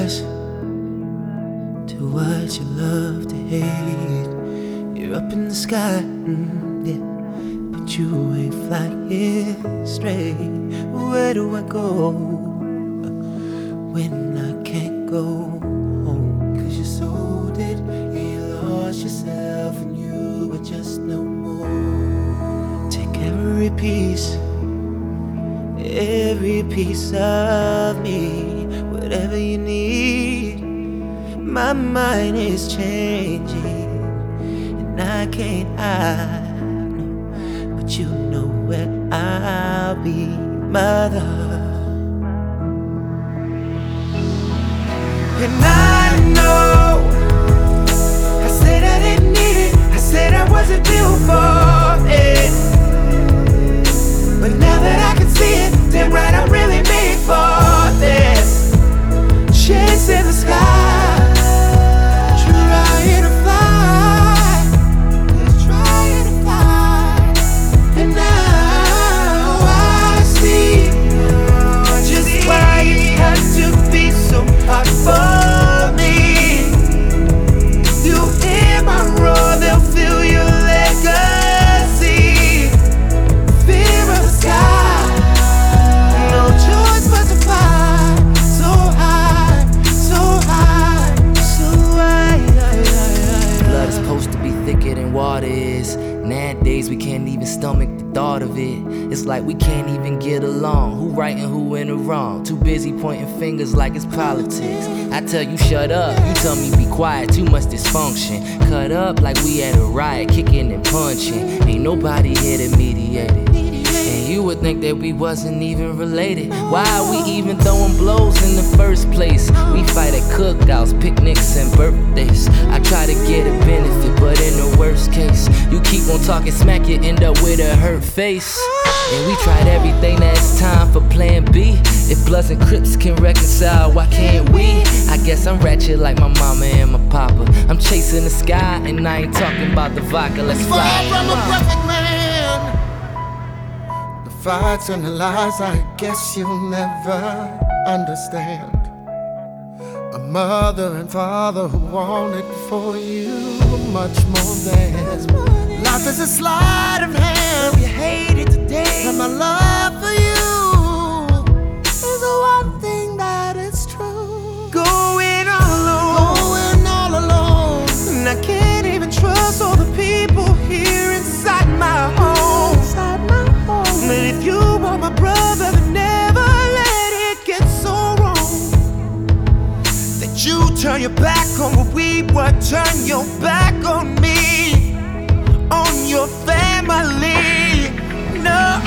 rush to what you love to hate. You're up in the sky, yeah, but you ain't flying straight. Where do I go when I can't go home? 'Cause you sold it, you lost yourself, and you were just no more. Take every piece of me, whatever you need. My mind is changing, and I can't hide, no, but you know where I'll be, mother. And I know I said I didn't need it, I said I wasn't built for it, but now that I can see it, damn right I'm really made for this. Chasing the sky, trying to fly, just trying to fly. And now I see just why it had to be so hard for me. You hear my roar, they'll feel your legacy. Fear of the sky, no choice but to fly. So high, so high, so high. Blood is supposed to be thicker than water is. Nowadays we can't even stomach the thought of it. It's like we can't even get along. Who right and who in the wrong? Too busy pointing fingers like it's politics. I tell you shut up, you tell me be quiet. Too much dysfunction. Cut up like we at a riot, kicking and punching. Ain't nobody here to mediate it. And you would think that we wasn't even related. Why are we even throwing blows in the first place? We fight at cookouts, picnics, and birthdays. I try to get a benefit, but in the worst case, you keep on talking smack, you end up with a hurt face. And we tried everything, now it's time for plan B. If Bloods and Crips can reconcile, why can't we? I guess I'm ratchet like my mama and my papa. I'm chasing the sky, and I ain't talking about the vodka, let's fly. Far from a perfect man, the fights and the lies I guess you'll never understand. A mother and father who wanted for you much more than life is a sleight of hand. You hate it today, And my love for you is the one thing that is true. going all alone. Going all alone, And I can't even trust all the people here inside my home. inside my home. But if you are my brother, then never let it get so wrong that you turn your back on what we were. Turn your back on me, on your family. No.